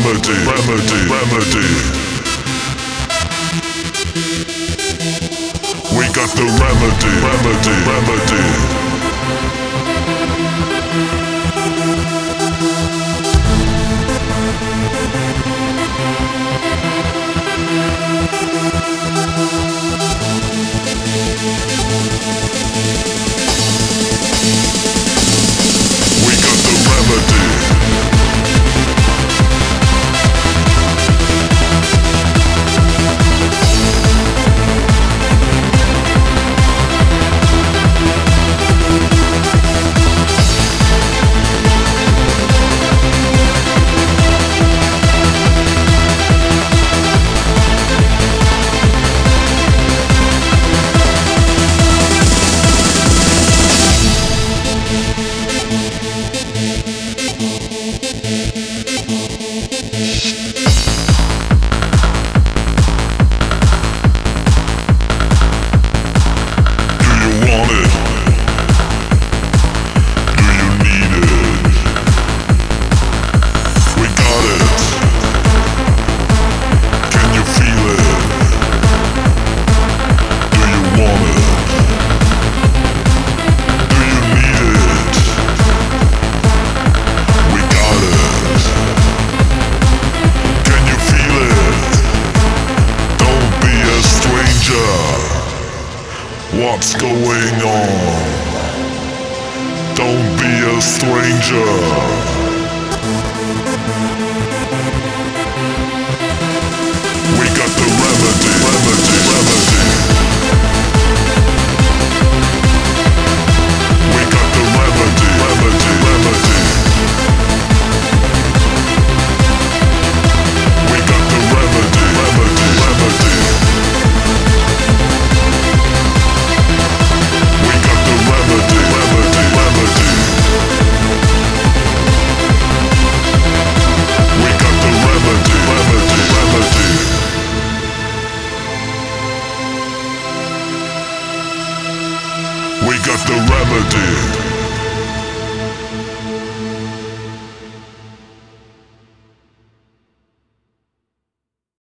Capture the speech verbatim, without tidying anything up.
remedy, remedy, remedy. We got the remedy, remedy, remedy. We got the remedy. What's going on? Don't be a stranger. We got the remedy, remedy, remedy. We got the remedy, remedy, remedy. We got the remedy, remedy, remedy. We got the remedy, remedy, remedy. We got the remedy, remedy, remedy. We got the remedy.